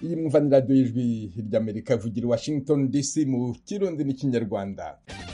iyi mwumva radiyo y'ijwi ry'Amerika ivugira i Washington DC mu Kirundi n'Ikinyarwanda.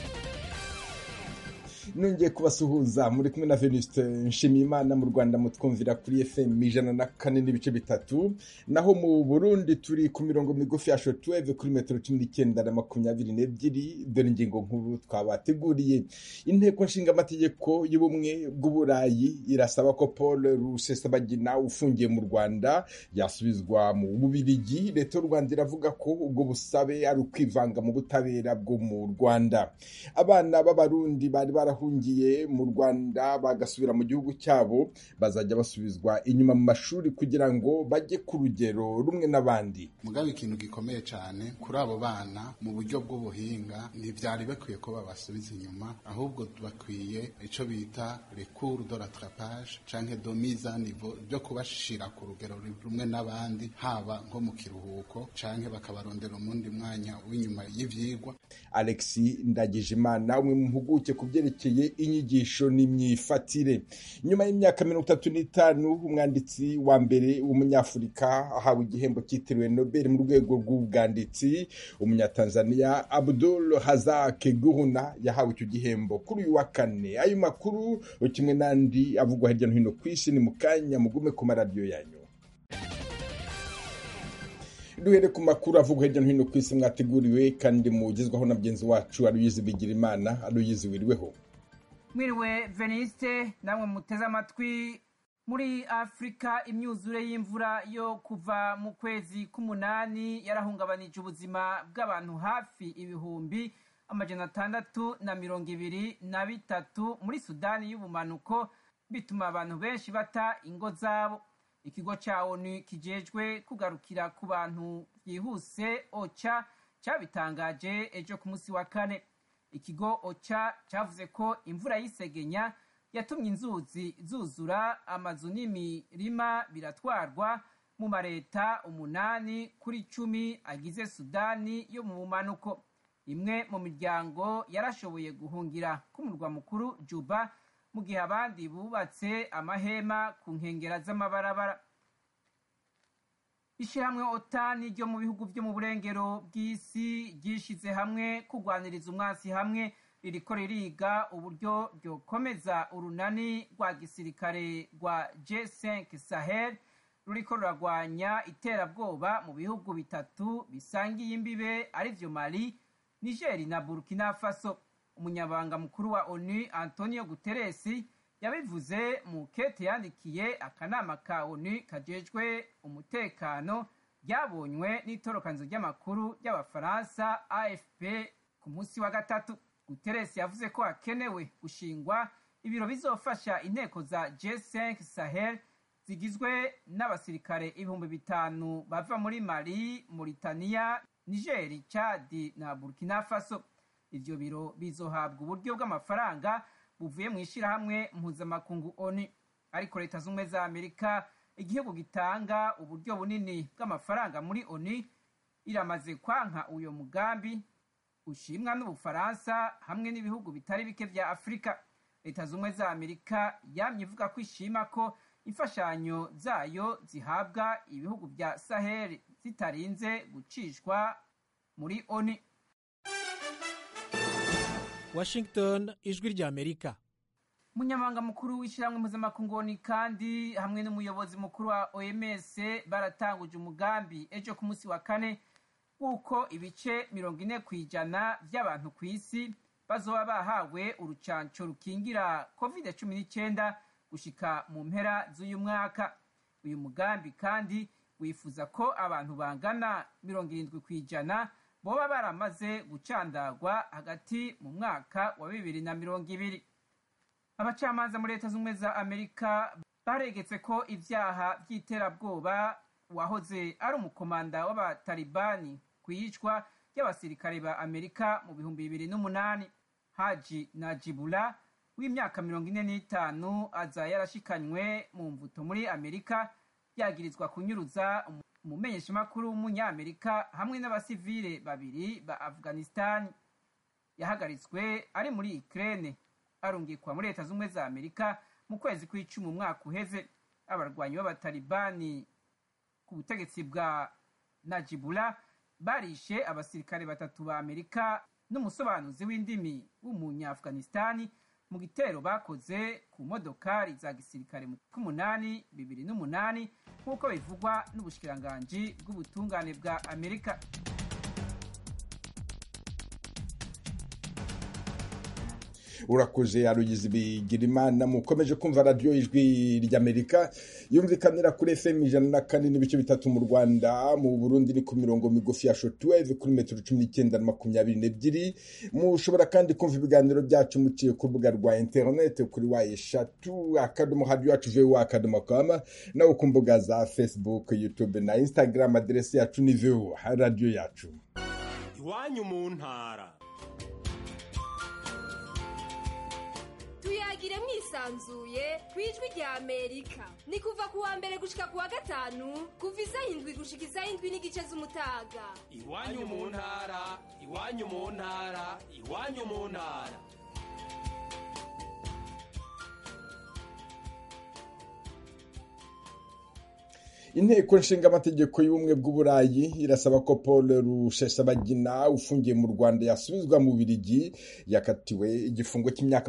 Nongeye kubasuhuza muri kumwe na Venuste Nshimiyimana. Mu Rwanda mutwumvira kuri FM 104.3, naho mu Burundi turi ku mirongo migufi ya shortwave kuri metero 19 na 22. Dore ingingo nkuru twabateguriye. Inteko nshinga amategeko y'ubumwe bw'Uburayi irasaba ko Paul Rusesabagina ufungiye mu Rwanda yasubizwa mu Bubiligi. Leta y'u Rwanda iravuga ko ubwo busabe ari ukwivanga mu butabera bwo mu Rwanda. Abana b'Abarundi bari barahungiye mu Rwanda bagasubira mu gihugu cyabo bazajya basubizwa inyuma mu mashuri kugira ngo bajye ku rugero rumwe n'abandi. Mugabe ikintu gikomeye cyane kuri abo bana mu buryo bw'ubuhinga ntibyari bakwiye ko babasubiza inyuma, ahubwo bakwiye ico bita recours de rattrapage canke de mise à niveau byo kubashira ku rugero rumwe n'abandi, haba nko mu kiruhuko canke bakabarondera umundi mwanya w'inyuma y'ivyigwa. Alexis Ndagijimana, umwe mu mpuguke ku byerekeye inyigisho n'imyifatire. Nyuma y'imyaka 35 umwanditsi wa mbere w'umunyafurika ahawe igihembo cyitiriwe Nobel mu rwego rw'ubwanditsi, umunyatanzania Abdul Razak Guruna yahawe icyo gihembo kuri uyu wa kane. Ayo makuru kimwe n'andi avugwa hirya no hino ku isi ni mu kanya, mugume ku maradiyo yanyu. Duhere ku makuru avugwa hirya no hino ku isi mwateguriwe kandi mugezwaho na mugenzi wacu Aloyizi Bigirimana. Aloyizi, wiriweho? Mwiriwe Veniste, namwe muteze amatwi. Muri Afrika imyuzure y'imvura yo kuva mu kwezi k'umunani yarahungabanije ubuzima bw'abantu hafi ibihumbi 623 muri Sudani y'ubumanuko, bituma abantu benshi bata ingo zabo. Ikigo ca ONU kijejwe kugarukira ku bantu byihuse OCHA cyabitangaje ejo ku munsi wa kane. Ikigo OCHA cyavuze ko imvura y'isegenya yatumye inzuzi zuzura, amazu n'imirima biratwarwa mu mareta 8 kuri 10 agize Sudani yo mu bumanuko. Imwe mu miryango yarashoboye guhungira ku murwa mukuru Juba, mu gihe abandi bubatse amahema ku nkengera z'amabarabara. Ishyirahamwe OTAN ryo mu bihugu byo mu burengero bw'isi ryishize hamwe kurwaniriza umwansi hamwe, ririko ririga uburyo ryokomeza urunani rwa gisirikare rwa G5 Sahel ruriko ruragwanya iterabwoba mu bihugu bitatu bisangiye imbibe arivyo Mali, Niger na Burkina Faso. Umunyabanga mukuru wa ONU Antonio Guterres yabivuze mu kete yandikiye akanama ka ONU kajejwe umutekano ryabonywe n'itorokanzo ry'amakuru y'Abafaransa AFP ku munsi wa gatatu. Guterres yavuze ko hakenewe gushingwa ibiro bizofasha inteko za G5 Sahel zigizwe n'abasirikare 5,000 bava muri Mali, Mauritania, Niger, Chad na Burkina Faso. Ivyo biro bizohabwa uburyo bw'amafaranga buvuye mu ishirahamwe mpuzamakungu ONU. Ariko Leta z'Ubumwe za Amerika, igihugu gitanga uburyo bunini bw'amafaranga muri ONU, iramaze kwanka uyo mugambi ushimwa n'Ubufaransa hamwe n'ibihugu bitari bike vya Afrika. Leta z'Ubumwe za Amerika yamye ivuga ko ishima ko imfashanyo zayo zihabwa ibihugu vya Sahel zitarinze gucishwa muri ONU. Washington, ijwi rya Amerika. Munyamabanga mukuru w'ishyirahamwe mpuzamakungu ONU kandi hamwe n'umuyobozi mukuru wa OMS baratanguje umugambi ejo ku munsi wa kane uko ibice 40% by'abantu ku isi bazoba bahawe urucanco rukingira COVID-19 gushika mu mpera z'uyu mwaka. Uyu mugambi kandi wifuza ko abantu bangana 70% boba baramaze gucandagwa hagati mu mwaka wa 2020. Abacamanza muri Leta z'Ubumwe za Amerika baregetse ko ivyaha by'iterabwoba wahoze ari umukomanda w'abatalibani kwiyicwa y'abasirikare ba Amerika mu 2008. Haji Najibullah w'imyaka 45 aza yarashikanywe mu mvuto muri Amerika yagirizwa kunyuruza umumenyeshamakuru w'umunyamerika hamwe n'abasivile babiri ba Afghanistan. Yahagaritswe ari muri Ukraine arungikwa muri Leta z'Ubumwe za Amerika mu kwezi kw'icumi umwaka uheze. Abarwanyi b'abatalibani ku butegetsi bwa Najibullah barishe abasirikare 3 ba Amerika n'umusobanuzi w'indimi w'umunya-Afghanistan mu gitero bakoze ku modokari za gisirikare mu 2008 nk'uko bivugwa n'ubushikiranganji bw'ubutungane bwa Amerika. urakoze Aloyizi Bigirimana. Mukomeje kumva radio Ijwi ry'Amerika yumvikanira kuri FM 104.3 mu Rwanda, mu Burundi ni ku mirongo migufi ya shortwave kuri metero 19.22. Mushobora kandi kumva ibiganiro byacu muciye ku rubuga rwa internet kuri wa3.radio.com naho ku mbuga za Facebook, YouTube na Instagram. Adresse yacu ni radio yacu. Iwanyu mu ntara. Tuyagire mwisanzuye kwijwi rya Amerika. Ni kuva kuwa mbere gushika kuwa gatanu kuva 7 gushika 7:30 z'umutaga. Iwanyu mu ntara, iwanyu mu ntara, iwanyu mu ntara. Inteko nshinga amategeko y'ubumwe bw'Uburayi irasaba ko Paul Rusesabagina ufungiye mu Rwanda yasubizwa mu Bubiligi. Yakatiwe igifungo cy'imyaka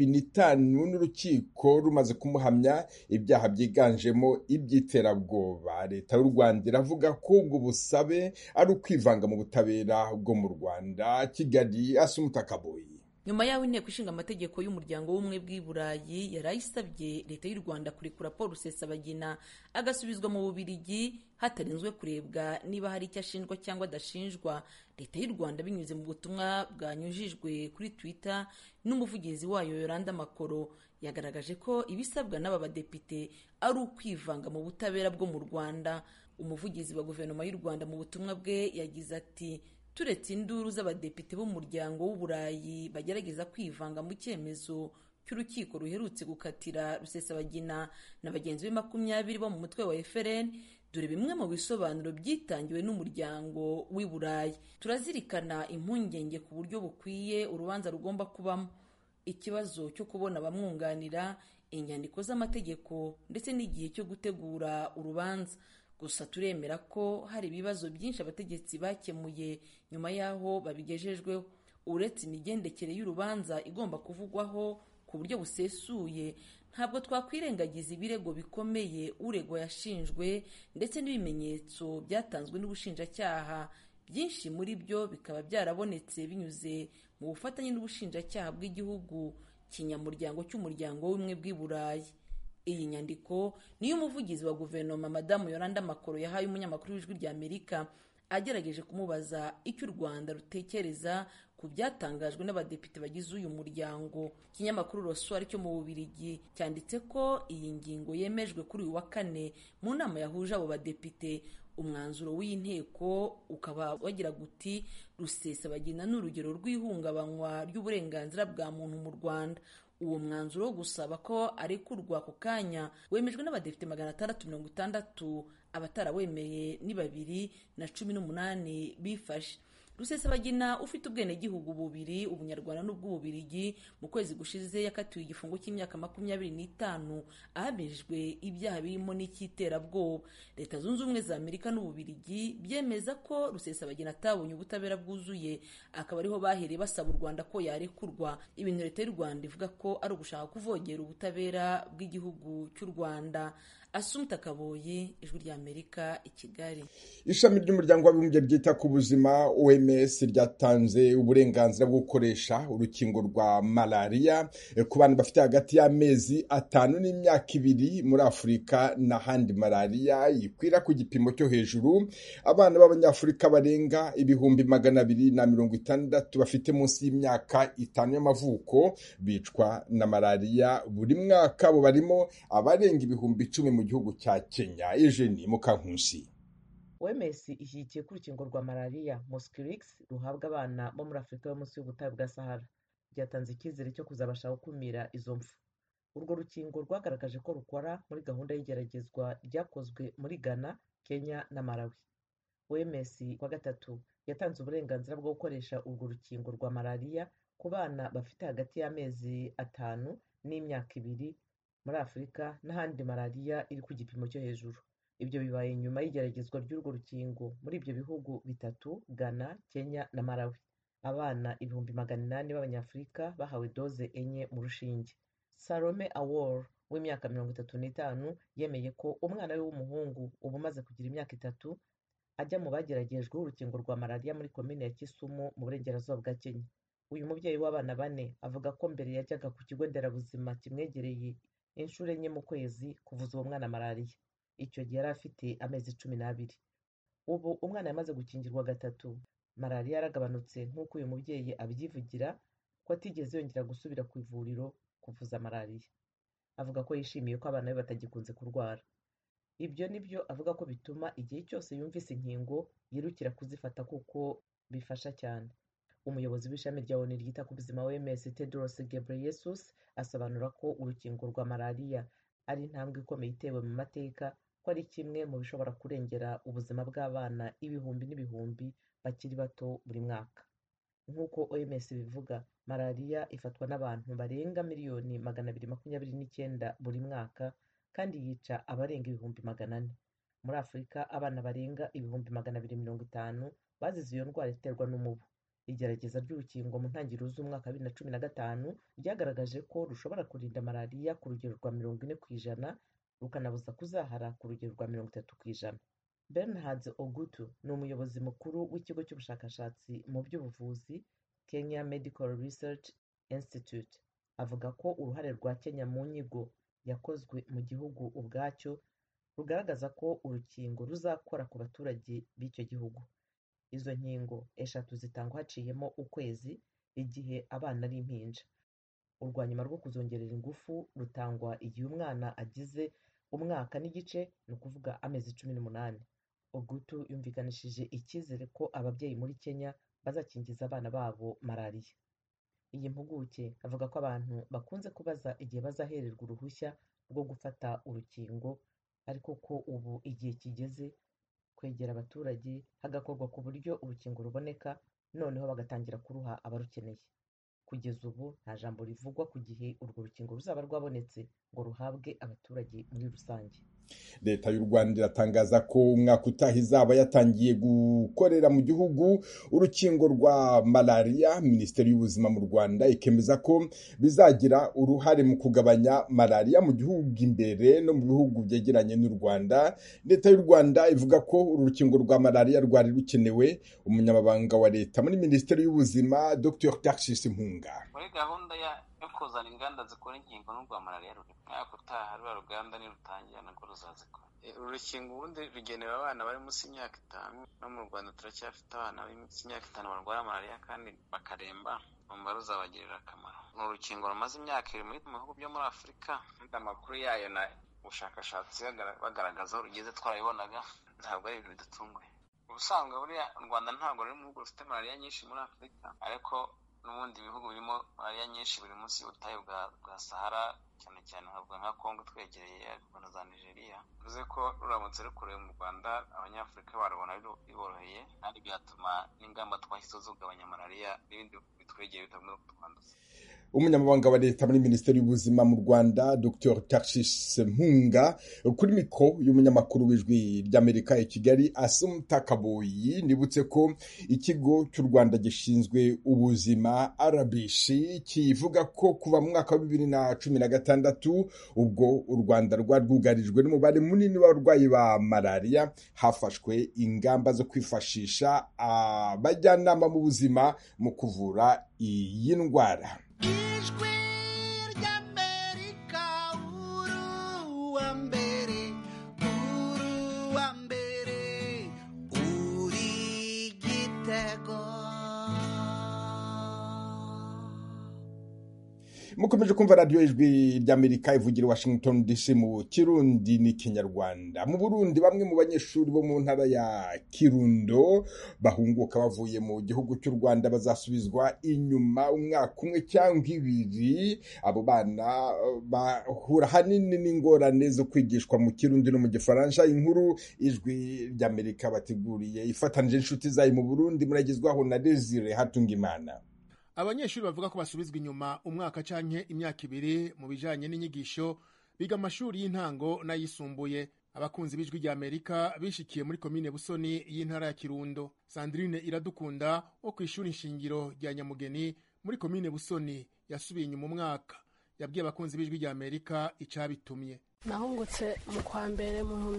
25 n'urukiko rumaze kumuhamya ibyaha byiganjemo iby'iterabwoba. Leta y'u Rwanda iravuga ko ubwo busabe ari ukwivanga mu butabera bwo mu Rwanda. Kigali, Asumuta Kaboyi. Nyuma yaho inteko ishinga amategeko y'umuryango w'ubumwe bw'Iburayi yarayisabye leta y'u Rwanda kurekura Paul Rusesabagina agasubizwa mu Bubiligi hatarinzwe kurebwa niba hari icyo ashinjwa cyangwa adashinjwa. Leta y'u Rwanda binyuze mu butumwa bwanyujijwe kuri Twitter n'umuvugizi wayo Yolanda Makoro yagaragaje ko ibisabwa n'aba badepite ari ukwivanga mu butabera bwo mu Rwanda. Umuvugizi wa guverinoma y'u Rwanda mu butumwa bwe yagize ati: turetse induru z'abadepite b'umuryango w'Uburayi bagerageza kwivanga mu cyemezo cy'urukiko ruherutse gukatira Rusesabagina na bagenzi be 20 bo mu mutwe wa FRN, dore bimwe mu bisobanuro byitangiwe n'umuryango w'Iburayi. Turazirikana impungenge ku buryo bukwiye urubanza rugomba kubamo, ikibazo cyo kubona abamwunganira, inyandiko z'amategeko ndetse n'igihe cyo gutegura urubanza. Gusa turemera ko hari ibibazo byinshi abategetsi bakemuye nyuma yaho babigejejweho. Uretse imigendekere y'urubanza igomba kuvugwaho ku buryo busesuye, ntabwo twakwirengagiza ibirego bikomeye uregwa yashinjwe ndetse n'ibimenyetso byatanzwe n'ubushinjacyaha. Byinshi muri byo bikaba byarabonetse binyuze mu bufatanye n'ubushinjacyaha bw'igihugu kinyamuryango cy'umuryango w'ubumwe bw'Iburayi. Iyi nyandiko niyo umuvugizi wa guverinoma Madamu Yolanda Makoro yahaye umunyamakuru w'Ijwi ry'Amerika agerageje kumubaza icyo u Rwanda rutekereza ku byatangajwe n'abadepite bagize uyu muryango. Ikinyamakuru Roswari cyo mu Bubiligi cyanditse ko iyi ngingo yemejwe kuri uyu wa 4 mu nama yahuje abo badepite. Umwanzuro w'inteko ukaba wagira guti Rusesabagina n'urugero rw'ihungabanywa ry'uburenganzira bwa muntu mu Rwanda. Uwo mwanzuro wo gusaba ko arekurwa ku kanya wemejwe n'abadepite 660, abatarawemeye ni 218 bifashe. Rusesabagina ufite ubwenegihugu bubiri, ubunyarwanda n'ubw'Ububiligi, mu kwezi gushize yakatiwe igifungo cy'imyaka 25 ahamijwe ibyaha birimo n'icyiterabwoba. Leta Zunze Ubumwe za Amerika n'Ububiligi byemeza ko Rusesabagina atabonye ubutabera bwuzuye, akaba ariho bahereye basaba u Rwanda ko yarekurwa. Ibintu leta y'u Rwanda ivuga ko ari ugushaka kuvogera ubutabera bw'igihugu cy'u Rwanda. Asumuta Kaboyi, Ijwi ry'Amerika, i Kigali. Ishami ry'umuryango w'abibumbye ryita ku buzima OMS ryatanze uburenganzira bwo gukoresha urukingo rwa malaria ku bantu bafite hagati y'amezi 5 n'imyaka 2 muri Afurika n'ahandi malaria ikwira ku gipimo cyo hejuru. Abana b'Abanyafurika barenga 260 bafite munsi y'imyaka 5 y'amavuko bicwa na malaria buri mwaka. Abo barimo abarenga 10,000 mu gihugu cya Kenya. Eugenie Mukankusi. OMS ishyigikiye ko urukingo rwa malaria Mosquirix ruhabwa abana bo muri Afurika yo munsi y'ubutayu bwa Sahara. Byatanze icyizere cyo kuzabasha gukumira izo mfu. Urwo rukingo rwagaragaje ko rukora muri gahunda y'igeragezwa ryakozwe muri Ghana, Kenya na Malawi. OMS kwa gatatu yatanze uburenganzira bwo gukoresha urwo rukingo rwa malaria ku bana bafite hagati y'amezi 5 n'imyaka 2 muri Afurika n'ahandi malaria iri ku gipimo cyo hejuru. ibyo bibaye nyuma y'igeragezwa ry'urwo rukingo muri ibyo bihugu bitatu, Ghana, Kenya na Malawi. Abana 800,000 b'Abanyafurika bahawe doze enye mu rushinge. Salome Awor w'imyaka 35 yemeye ko umwana we w'umuhungu ubu umaze kugira imyaka 3 ajya mu bageragejwe urukingo rwa malariya muri komine ya Kisumu mu burengerazuba bwa Kenya. Uyu mubyeyi w'abana 4 avuga ko mbere yajyaga ku kigo nderabuzima kimwegereye inshuro enye mu kwezi kuvuza uwo mwana malariya. Icyo gihe yari afite amezi 12. Ubu umwana yamaze gukingirwa 3. Malariya yaragabanutse nk'uko uyu mubyeyi abyivugira ko atigeze yongera gusubira ku ivuriro kuvuza malariya. Avuga ko yishimiye ko abana be batagikunze kurwara. Ibyo nibyo avuga ko bituma igihe cyose yumvise inkingo yirukira kuzifata kuko bifasha cyane. Umuyobozi w'ishami rya ONU ryita ku buzima OMS Tedros Ghebreyesus asobanura ko urukingo rwa malariya ari intambwe ikomeye itewe mu mateka, ko ari kimwe mu bishobora kurengera ubuzima bw'abana ibihumbi n'ibihumbi bakiri bato buri mwaka. Nk'uko OMS bivuga, malariya ifatwa n'abantu barenga miliyoni 229 buri mwaka kandi yica abarenga 400,000. Muri Afurika abana barenga 250,000 bazize iyo ndwara iterwa n'umubu. Igerageza ry'urukingo mu ntangiriro z'umwaka 2015 ryagaragaje ko rushobora kurinda malariya ku rugero rwa 40%, rukanabuza kuzahara ku rugero rwa 30%. Bernhard Ogutu ni umuyobozi mukuru w'ikigo cy'ubushakashatsi mu by'ubuvuzi Kenya Medical Research Institute. Avuga ko uruhare rwa Kenya mu nyigo yakozwe mu gihugu ubwacyo rugaragaza ko urukingo ruzakora ku baturage b'icyo gihugu. Izo nkingo 3 zitangwa haciyemo ukwezi igihe abana ari impinja. Urwa nyuma rwo kuzongerera ingufu rutangwa igihe umwana agize umwaka n'igice, ni ukuvuga amezi 18. Ogutu yumvikanishije icyizere ko ababyeyi muri Kenya bazakingiza abana babo malariya. Iyi mpuguke avuga ko abantu bakunze kubaza igihe bazahererwa uruhushya rwo gufata urukingo, ariko ko ubu igihe kigeze kwegera abaturage hagakorwa ku buryo urukingo ruboneka, noneho bagatangira kuruha abarukeneye. Kugeza ubu nta jambo rivugwa ku gihe urwo rukingo ruzaba rwabonetse ngo ruhabwe abaturage muri rusange. Leta y'u Rwanda iratangaza ko umwaka utaha izaba yatangiye gukorera mu gihugu urukingo rwa malariya. Minisiteri y'Ubuzima mu Rwanda ikemeza ko bizagira uruhare mu kugabanya malariya mu gihugu imbere no mu bihugu byegeranye n'u Rwanda. Leta y'u Rwanda ivuga ko uru rukingo rwa malariya rwari rukenewe. Umunyamabanga wa Leta muri Minisiteri y'Ubuzima Dr Tarcisse Mpunga: muri gahunda yo kuzana inganda zikora inkingo n'urwa malariya ruri mwaka utaha, rwa ruganda nirutangira narwo ruzazikora. Uru rukingo ubundi rugenewe abana bari munsi y'imyaka 5, no mu Rwanda turacyafite abana bari munsi y'imyaka 5 barwara malariya kandi bakaremba, numva ruzabagirira akamaro. Ni urukingo rumaze imyaka 2 mu bihugu byo muri Afurika. Amakuru yayo na ubushakashatsi bagaragaza aho rugeze twarabibonaga, ntabwo ari ibintu bidatunguye. Ubusanzwe buriya u Rwanda ntabwo ruri mu bihugu bifite malariya nyinshi muri Afurika, ariko n'ubundi bihugu birimo malariya nyinshi biri munsi y'ubutayu bwa Sahara, cyane cyane nka Congo twegereye, na za Nigeria. Bivuze ko ruramutse rukorewe mu Rwanda abanyafurika barabona biboroheye, kandi byatuma n'ingamba twashyizeho zo kugabanya malariya n'ibindi bitwegeye bitabona kutwanduza. Umunyamabanga wa Leta muri Minisiteri y'Ubuzima mu Rwanda Dr Tarcisse Mpunga kuri mikoro y'umunyamakuru w'Ijwi ry'Amerika i Kigali Assumpta Kaboyi. Nibutse ko ikigo cy'u Rwanda gishinzwe ubuzima RBC kivuga ko kuva mu mwaka wa 2016 ubwo u Rwanda rwarwugarijwe n'umubare munini w'abarwayi ba malariya, hafashwe ingamba zo kwifashisha abajyanama mu buzima mu kuvura iyi ndwara. Ijwi ry'Amerika, uruwa mbere, uri igitego. Mukomeje kumva radiyo Ijwi ry'Amerika ivugira Washington DC mu Kirundi n'Ikinyarwanda. Mu Burundi bamwe mu banyeshuri bo mu ntara ya Kirundo bahunguka bavuye mu gihugu cy'u Rwanda bazasubizwa inyuma umwaka umwe cyangwa 2. Abo bana bahura hanini n'ingorane zo kwigishwa mu Kirundi no mu Gifaransa. Inkuru Ijwi ry'Amerika bateguriye ifatanije inshuti zayo mu Burundi muragezwaho na Desire Hatungimana. Abanyeshuri bavuga ko basubizwa inyuma umwaka canke imyaka 2 mu bijanye n'inyigisho biga amashuri y'intango n'ayisumbuye. abakunzi b'ijwi rya Amerika bishikiye muri komine Busoni y'intara ya Kirundo. Sandrine Iradukunda wo kw'ishuri nshingiro rya Nyamugeni muri komine Busoni yasubiye inyuma umwaka, yabwiye abakunzi b'ijwi rya Amerika icabitumye. Nahungutse mu kwa mbere mu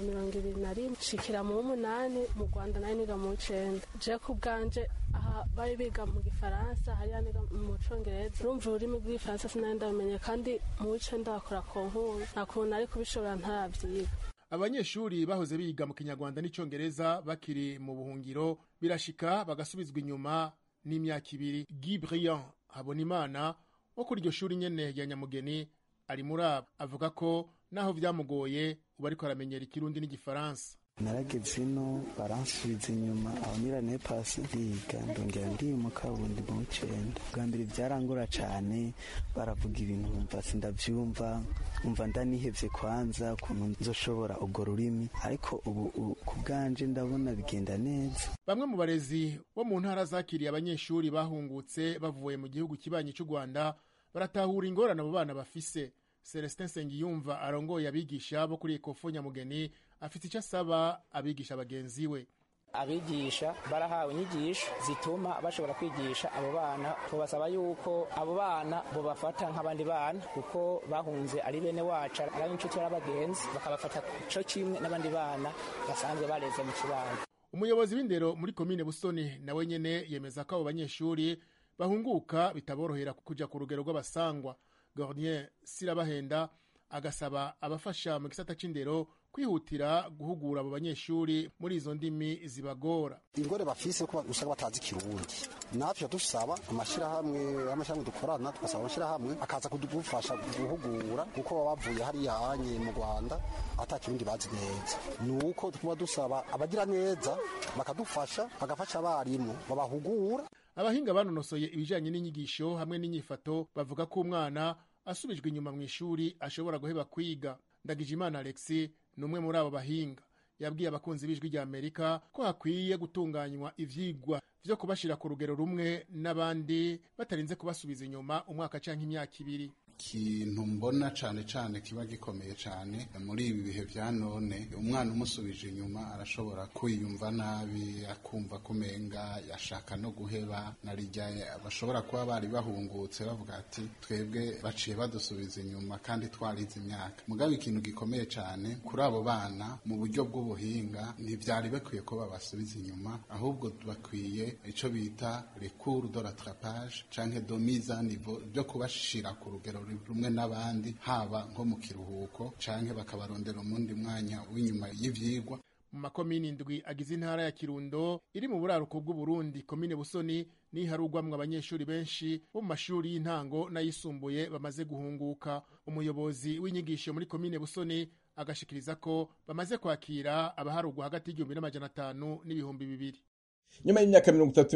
2021 nshikira mu 8 mu Rwanda nari niga mu 9. Je kubganje aha bari biga mu Gifaransa hariya niga mu Congereza. Urumva ururimi rw'Igifaransa sinanda bamenye kandi mu 9 ndakora konkuru nakuntu ari kubishobora ntaravyiga. Abanyeshuri bahoze biga mu Kinyarwanda n'Icongereza bakiri mu buhungiro birashika bagasubizwa inyuma n'imyaka 2. Guy Briand Habonimana wo kuri iryo shuri nyene ya Nyamugeni ari muraba avuga ko naho vyamugoye ubu ariko aramenyera Ikirundi n'Igifaransa. Narageze no baransubiza inyuma abamira ne pasi ndiga ndongera ndi mu kabundi mu 9. Bwa mbere vyarangora cane, baravuga ibintu umva sindavyumva, umva ndanihevye kwanza kuntu nzoshobora ubwo rurimi, ariko ubu kubganje ndabona bigenda neza. Bamwe mu barezi bo mu ntara zakiriye abanyeshuri bahungutse bavuye mu gihugu kibanyi cy'u Rwanda baratahura ingorane abo bana bafise. Celestin Sengiyumva arongoye abigisha bo kuri Ecofo Nyamugeni afite icyo asaba abigisha bagenzi we. Abigisha barahawe inyigisho zituma bashobora kwigisha abo bana, tubasaba yuko abo bana bo bafata nk'abandi bana kuko bahunze ari bene wacu ari inshuti y'abagenzi, bakabafata cyo kimwe n'abandi bana basanzwe bareze mu kibano. Umuyobozi w'indero muri komine Busoni nawe nyene yemeza ko abo banyeshuri bahunguka bitaborohera kuja ku rugero rw'abasangwa. Gordier Sirabahenda agasaba abafasha mu gisata c'indero kwihutira guhugura abo banyeshuri muri izo ndimi zibagora. Ingore bafise ko usanga batazi Kirundi, natwe dusaba amashirahamwe dukorana, tukasaba amashirahamwe akaza kudufasha guhugura kuko bavuye hariya anye mu Rwanda ata Kirundi bazi neza. Nuko tuba dusaba abagira neza bakadufasha bagafasha abarimu babahugura. Abahinga banonosoye ibijanye n'inyigisho hamwe n'inyifato bavuga ko umwana asubijwe inyuma mu ishuri ashobora guheba kwiga. Ndagijimana Alexis numwe muri abo bahinga yabwiye abakunzi b'ijwi rya Amerika ko hakwiye gutunganywa ivyigwa vyo kubashira ku rugero rumwe n'abandi batarinze kubasubiza inyuma umwaka canke imyaka 2. Ikintu mbona cane kiba gikomeye cane muri ibi bihe vya none, umwana umusubije inyuma arashobora kwiyumva nabi, akumva kumenga yashaka no guheba. Narijya abashobora kuba bari bahungutse bavuga ati twebwe baciye badusubiza inyuma kandi twarize imyaka. Mugabe ikintu gikomeye cane kuri abo bana mu buryo bw'ubuhinga ntivyari bakwiye ko babasubiza inyuma, ahubwo bakwiye ico bita recours de rattrapage canke de mise à niveau byo kubashira ku rugero rumwe n'abandi, haba nko mu kiruhuko canke bakabarondera umundi mwanya w'inyuma y'ivyigwa. Mu makomini 7 agize intara ya Kirundo iri mu buraruko bw'u Burundi, komine Busoni ni harugwamwe abanyeshuri benshi bo mu mashuri y'intango n'ayisumbuye bamaze guhunguka. Umuyobozi w'inyigisho muri komine Busoni agashikiriza ko bamaze kwakira abaharugwa hagati y'1500 n'ibihumbi 2. Nyuma y'imyaka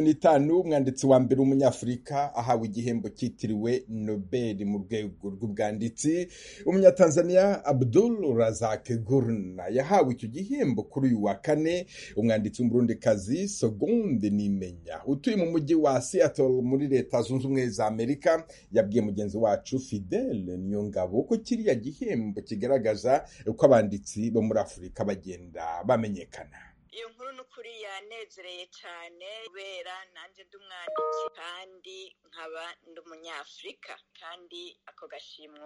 35 umwanditsi wa mbere w'umunyafrika ahawe igihembo cyitiriwe Nobel mu rwego rw'ubwanditsi, umunyatanzania Abdul Razak Gurna yahawe icyo gihembo kuri uyu wa kane. Umwanditsi w'umurundikazi Segonde Nimenya utuye mu mujyi wa Seattle muri Leta Zunze Ubumwe za Amerika yabwiye mugenzi wacu Fidel Niyongabo ko kiriya gihembo kigaragaza uko abanditsi bo muri Afurika bagenda bamenyekana. Iyo nkuru n'ukuri yanezereye cyane kubera nanjye ndi umwanditsi kandi nkaba ndi umunyafurika, kandi ako gashimwo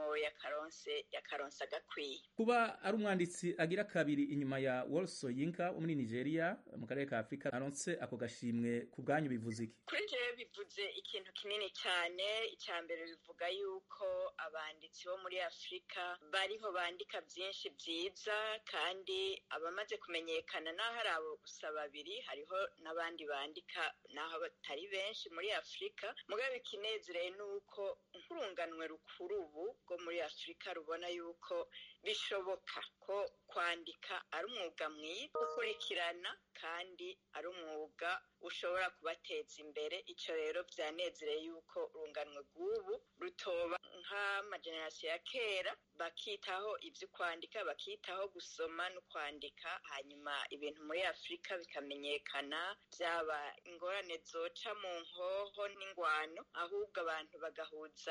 yakaronse agakwiye. Kuba ari umwanditsi agira kabiri inyuma ya Wole Soyinka wo muri Nigeria mu karere ka Afrika aronse ako gashimwe, ku bwanyu bivuze iki? Kuri jewe bivuze ikintu kinini cyane. Icya mbere bivuga yuko abanditsi bo muri Afrika bariho bandika byinshi byiza, kandi abamaze kumenyekana naho ari abo gusa babiri, hariho n'abandi bandika naho batari benshi muri Afrika. Mugabe ikinezereye nuko nk'urunganwe rukuru ubu rwo muri Afrika rubona yuko bishoboka ko kwandika ari umwuga mwiza ukurikirana kandi ari umwuga ushobora kubateza imbere. Icyo rero byanezereye yuko urunganwe rw'ubu rutoba nk'amagenerasiyo ya kera, bakitaho ibyo kwandika, bakitaho gusoma no kwandika, hanyuma ibintu muri Afrika bikamenyekana, byaba ingorane zoca mu nkoho n'ingwano, ahubwo abantu bagahuza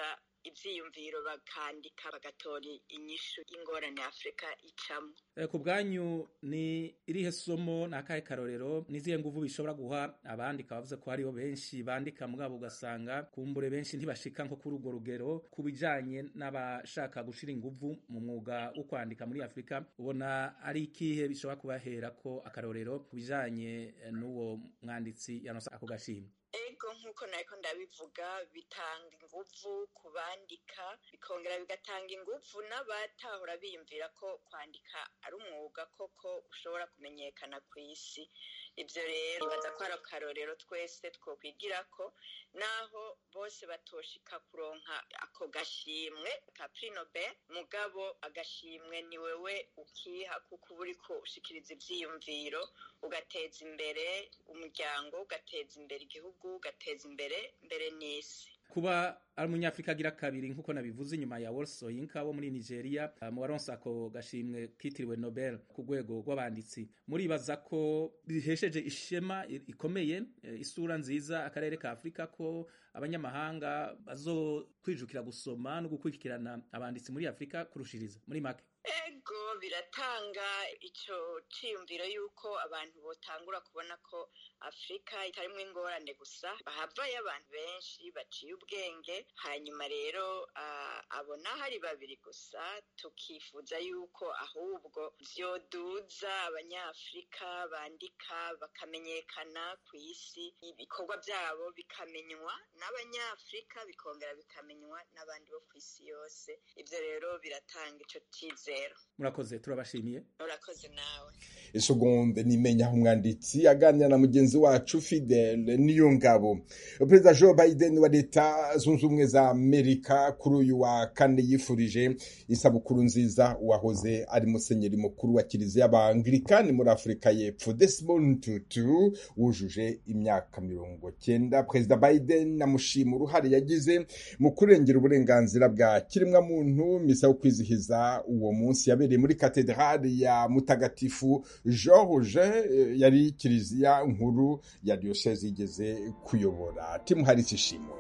ivyiyumviro bakandika bagatora inyishu y'ingorane Afrika icamo. Ku bwanyu ni irihe somo n'akahe karorero nizihe nguvu bishobora guha abandika bavuze ko hariho benshi bandika mugabo ugasanga kumbure benshi ntibashika nko kuri urwo rugero ku bijanye n'abashaka gushira inguvu mu mwuga wo kwandika muri Afrika, ubona ari ikihe bishobora kubahera ko akarorero ku bijanye n'uwo mwanditsi yanose ako gashimwe? Ego nkuko nariko ndabivuga bitanga inguvu ku bandika bikongera bigatanga inguvu n'abatahora biyumvira ko kwandika ari umwuga koko ushobora kumenyekana ku isi. Ivyo rero baza ko ari akarorero twese twokwigirako, naho bose batoshika kuronka ako gashimwe ka Prix Nobel, mugabo agashimwe ni wewe ukiha kuko uriko ushikiriza ivyiyumviro ugateza imbere umuryango, ugateza imbere igihugu, ugateza imbere n'isi. Kuba ari umunyafrika agira kabiri nkuko nabivuze inyuma ya Wole Soyinka wo muri Nigeria mu waronse ako gashimwe kitiriwe Nobel ku rwego rw'abanditsi, muribaza ko bihesheje ishema ikomeye isura nziza akarere ka Afrika ko abanyamahanga bazokwijukira gusoma no gukurikirana abanditsi muri Afrika kurushiriza muri make? Ego biratanga ico ciyumviro yuko abantu botangura kubona ko Afrika itarimwe ingorane gusa, bahavayo abantu benshi baciye ubwenge, hanyuma rero abona hari babiri gusa, tukifuza yuko ahubwo vyoduza abanyafrika bandika bakamenyekana ku isi, ibikorwa vyabo bikamenywa n'abanyafrika bikongera bikamenywa n'abandi bo ku isi yose. Ivyo rero biratanga ico cizero. Murakoze, turabashimiye. Urakoze nawe. Segonde nimenya umwanditsi aganira na mugenzi wacu Fidel Niyongabo. Perezida Joe Biden wa Leta Zunze Ubumwe za Amerika kuri uyu wa kane yifurije isabukuru nziza uwahoze ari musenyeri mukuru wa Kiliziya y'Abanglikani muri Afrika y'Epfo Desmond Tutu wujuje imyaka 90. Perezida Biden amushima uruhare yagize mu kurengera uburenganzira bwa kiremwa muntu. Misa yo kwizihiza uwo munsi yabereye muri katedrali ya Mutagatifu George, yari kiliziya nkuru ya diocese igeze kuyobora. Timu Harisi Shimwe.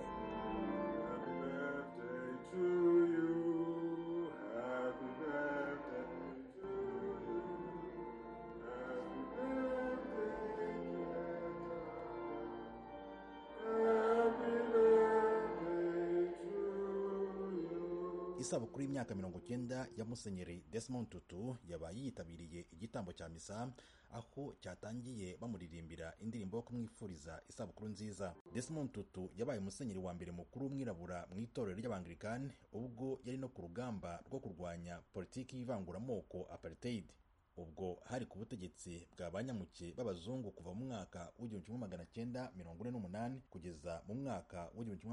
Isabukuru y'imyaka 90 ya Musenyeri Desmond Tutu yabaye yitabiriye igitambo cya misa, aho cyatangiye bamuririmbira indirimbo yo kumwifuriza isabukuru nziza. Desmond Tutu yabaye musenyeri wa mbere mukuru w'umwirabura mu itorero ry'Abanglikani, ubwo yari no ku rugamba rwo kurwanya politiki y'ivanguramoko apartheid. Ubwo hari ku butegetsi bwa banyamuke b'abazungu kuva mu mwaka w'1948 kugeza mu mwaka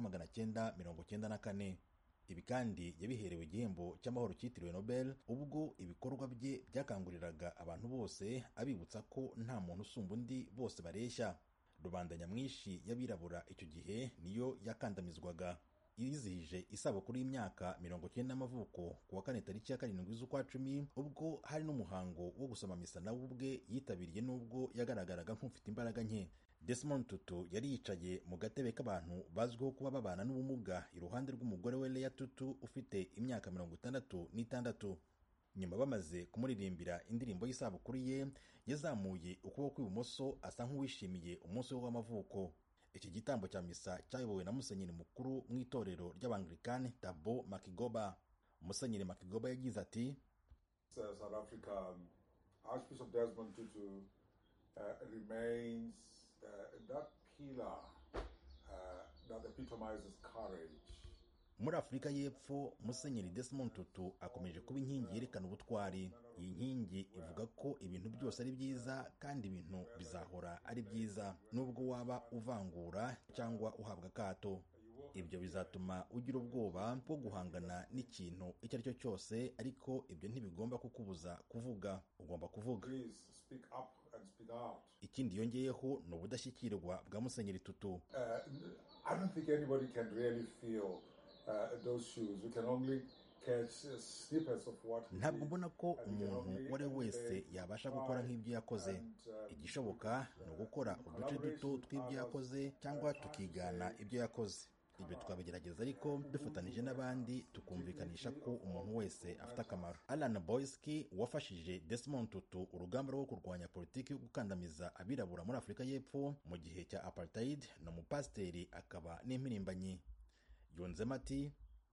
w'1994. Ibi kandi yabiherewe igihembo cy'amahoro cyitiriwe Nobel, ubwo ibikorwa bye byakanguriraga abantu bose abibutsa ko nta muntu usumba undi, bose bareshya. Rubanda nyamwinshi y'abirabura icyo gihe niyo yakandamizwaga. Yizihije isabukuru y'imyaka 90 y'amavuko ku wa 4 tariki ya 7 z'ukwa 10, ubwo hari n'umuhango wo gusoma misa nawe ubwe yitabiriye, nubwo yagaragaraga nk'ufite imbaraga nke. Desmond Tutu yari yicaye mu gatebe k'abantu bazwiho kuba babana n'ubumuga iruhande rw'umugore we Leah Tutu ufite imyaka 66. Nyuma bamaze kumuririmbira indirimbo y'isabukuru ye, yazamuye ukuboko kw'ibumoso asa nk'uwishimiye umunsi we w'amavuko. Iki gitambo cya misa cyayobowe na musenyeri mukuru mu itorero ry'Abanglikani Thabo Makigoba. Musenyeri Makigoba yagize ati: South Africa, Archbishop Desmond Tutu remains that pillar that epitomizes courage. Muri Afrika y'Epfo, Musenyeri Desmond Tutu akomeje kuba inkingi yerekana ubutwari. Iyi nkingi ivuga ko ibintu byose ari byiza kandi ibintu bizahora ari byiza, nubwo waba uvangura cyangwa uhabwa akato. Ibyo bizatuma ugira ubwoba bwo guhangana n'ikintu icyo ari cyo cyose, ariko ibyo ntibigomba kukubuza kuvuga. Ugomba kuvuga. Ikindi yongeyeho ni ubudashyikirwa bwa Musenyeri Tutu. I don't think anybody can really feel those shoes. We can only catch snippets of what. Ntabwo mbona ko umuntu uwo ari we wese yabasha gukora nk'ibyo yakoze. Igishoboka ni ugukora uduce duto tw'ibyo yakoze cyangwa tukigana ibyo yakoze. ibyo tukabigerageza ariko dufatanije n'abandi tukumvikanisha ko umuntu wese afite akamaro. Alan Boyski wafashije Desmond Tutu urugamba rwo kurwanya politiki yo gukandamiza abirabura muri Afurika y'Epfo mu gihe cya apartheid, ni umupasiteri akaba n'impirimbanyi. Yunzemo ati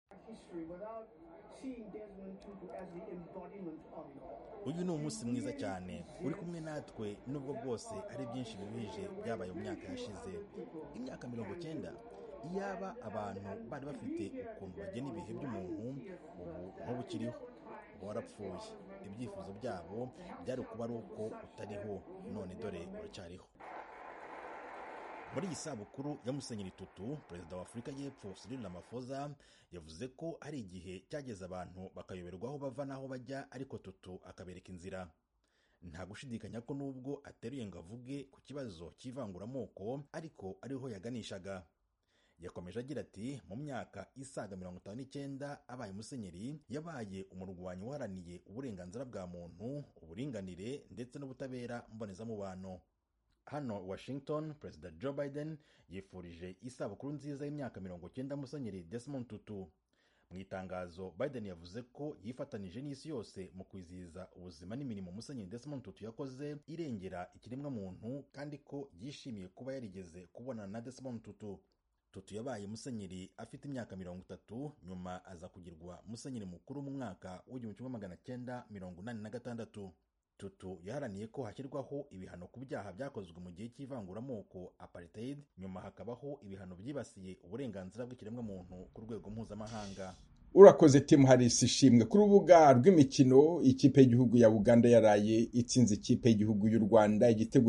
uyu ni umunsi mwiza cyane uri kumwe natwe nubwo bwose ari byinshi bibije byabaye mu myaka yashize. Imyaka 90 iyaba abantu bari bafite ukuntu bagena ibihe by'umuntu ubu nk'ubukiriho warapfuye. Ibyifuzo byabo byari kuba ari uko utariho, none dore uracyariho. Muri iyi sabukuru ya Musenyeri Tutu, perezida wa Afurika y'Epfo Cyril Ramaphosa yavuze ko hari igihe cyageze abantu bakayoberwa aho bava n'aho bajya, ariko Tutu akabereka inzira. Nta gushidikanya ko nubwo ateruye ngo avuge ku kibazo cy'ivanguramoko, ariko ariho yaganishaga. Yakomeje agira ati mu myaka isaga 59 abaye musenyeri, yabaye umurwanyi uharaniye uburenganzira bwa muntu, uburinganire ndetse n'ubutabera mbonezamubano. Hano Washington, Perezida Joe Biden yifurije isabukuru nziza y'imyaka 90 Musenyeri Desmond Tutu. Mu itangazo, Biden yavuze ko yifatanije n'isi yose mu kwizihiza ubuzima n'imirimo Musenyeri Desmond Tutu yakoze irengera ikiremwa muntu, kandi ko yishimiye kuba yarigeze kubonana na Desmond Tutu. Tutu yabaye musenyeri afite imyaka 30, nyuma aza kugirwa musenyeri mukuru mu mwaka w'1986. Tutu yaharaniye ko hashyirwaho ibihano ku byaha byakozwe mu gihe cy'ivanguramoko apartheid, nyuma hakabaho ibihano byibasiye uburenganzira bw'ikiremwa muntu ku rwego mpuzamahanga. Urakoze Tim Harris. Ishimwe ku rubuga rw'imikino, ikipe y'igihugu ya Uganda yaraye itsinze ikipe y'igihugu y'u Rwanda igitego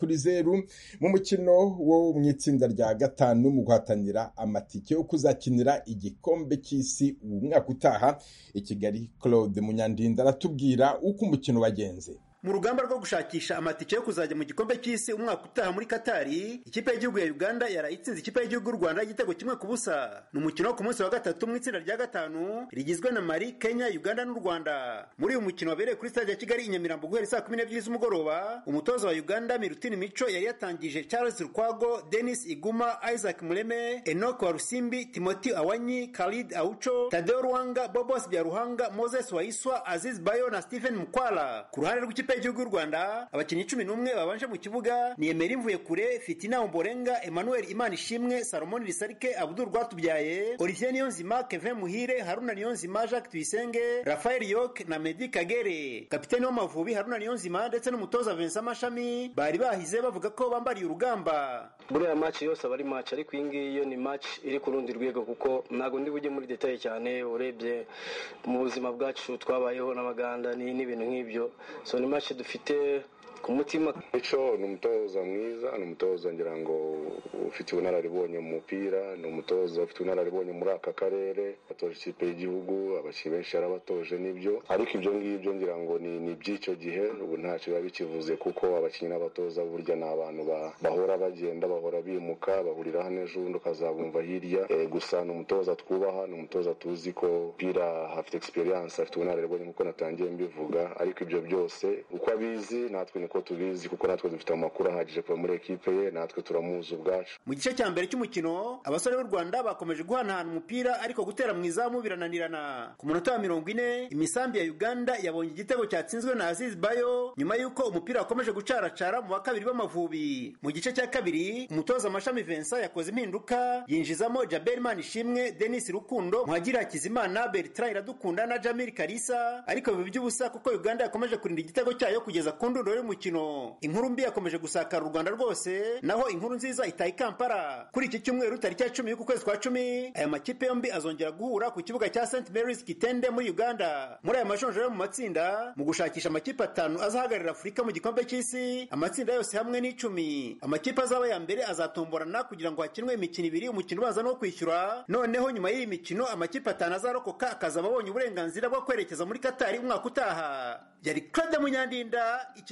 1-0 mu mukino wo mu itsinda rya 5 mu guhatanira amatike yo kuzakinira igikombe cy'isi umwaka utaha i Kigali. Claude Munyandinda aratubwira uko umukino wagenze. Mu rugamba rwo gushakisha amatike yo kuzajya mu gikombe cy'isi umwaka utaha muri Katari, ikipe y'igihugu ya Uganda yarayitsinze ikipe y'igihugu y'u Rwanda igitego 1-0. Ni umukino wo ku munsi wa 3 mu itsinda rya 5 rigizwe na Mali, Kenya, Uganda n'u Rwanda. Muri uyu mukino wabereye kuri stade ya Kigali i Nyamirambo guhera saa 12 z'umugoroba, umutoza wa Uganda Mirutini Micho yari yatangije Charles Rukwago, Dennis Iguma, Isaac Muleme, Enoch Warusimbi, Timothy Awanyi, Khalid Aucho, Tadeo Rwanga, Bobos Byaruhanga, Moses Waiswa, Aziz Bayo na Stephen Mukwala. Ku ruhande rw'ikipe y'igihugu y'u Rwanda, abakinnyi 11 babanje mu kibuga ni Emery Mvuyekure, Fitina Omborenga, Emmanuel Imanishimwe, Salomon Risarike, Abdul Rwatubyaye, Olivier Niyonzima, Kevin Muhire, Haruna Niyonzima, Jacques Tuyisenge, Rafael Yok na Medi Kagere. Kapiteni w'Amavubi Haruna Niyonzima ndetse n'umutoza Vincent Mashami bari bahize bavuga ko bambariye urugamba. Buriya match yose abari match, ariko iyi ngiyi ni match iri ku rundi rwego, kuko ntago ndi bujye muri detail cyane. Urebye mu buzima bwacu twabayeho n'abaganda n'ibintu nk'ibyo, so ni match dufite ku mutima. Micho ni umutoza mwiza, ni umutoza ngira ngo ufite ubunararibonye mu mupira, ni umutoza ufite ubunararibonye muri aka karere, atoje ikipe y'igihugu, abakinnyi benshi yarabatoje n'ibyo, ariko ibyo ngibyo ngira ngo ni by'icyo gihe, ubu ntacyo biba bikivuze, kuko abakinnyi n'abatoza burya ni abantu bahora bagenda, bahora bimuka, bahurira hano ejo undi ukazabumva hirya. Gusa ni umutoza twubaha, ni umutoza tuzi ko pira hafite experience, afite ubunararibonye nk'uko natangiye mbivuga, ariko ibyo byose uko abizi natwe niko tubizi, kuko natwe dufite amakuru ahagije kuva muri ekipe ye, natwe turamuzi ubwacu. Mu gice cya mbere cy'umukino, abasore b'u Rwanda bakomeje guhanahana umupira, ariko gutera mu izamu birananirana. Ku munota wa 40 imisambi ya Uganda yabonye igitego cyatsinzwe na Aziz Bayo nyuma y'uko umupira wakomeje gucaracara mu bakabiri b'Amavubi. Mu gice cya kabiri, umutoza Mashami Vincent yakoze impinduka, yinjizamo Jabel Manishimwe, Dennis Rukundo, Muhagira Hakizimana, Bertrand Iradukunda na Jamil Kalisa, ariko bibi by'ubusa kuko Uganda yakomeje kurinda igitego cyayo kugeza ku ndundo y'umukino. Inkuru mbi yakomeje gusakara u Rwanda rwose, naho inkuru nziza itaye Kampala. Kuri iki cyumweru tariki ya 10 y'ukwezi kwa 10, aya makipe yombi azongera guhura ku kibuga cya St Mary's Kitende muri Uganda. Muri aya majonjoro yo mu matsinda, mu gushakisha amakipe 5 azahagarira Afurika mu gikombe cy'isi, amatsinda yose hamwe ni 10. Amakipe azaba ya mbere azatomborana kugira ngo hakinwe imikino 2, umukino ubanza no kwishyura. Noneho nyuma y'iyi mikino amakipe 5 azarokoka akazaba abonye uburenganzira bwo kwerekeza muri Katari umwaka utaha. Yari Claude Munyandinda i Kigali.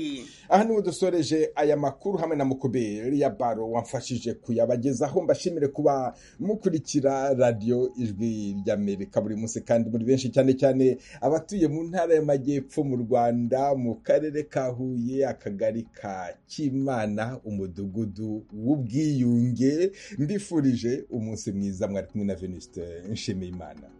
Kamirindi. aha niho dusoreje aya makuru hamwe na Mukoberi ya Baro wamfashije kuyabagezaho. Mbashimire kuba mukurikira radio Ijwi ry'Amerika buri munsi kandi muri benshi, cyane cyane abatuye mu ntara y'Amajyepfo mu Rwanda, mu karere ka Huye, akagari ka Kimana, umudugudu w'Ubwiyunge. Mbifurije umunsi mwiza, mwari kumwe na Venuste Nshimiyimana.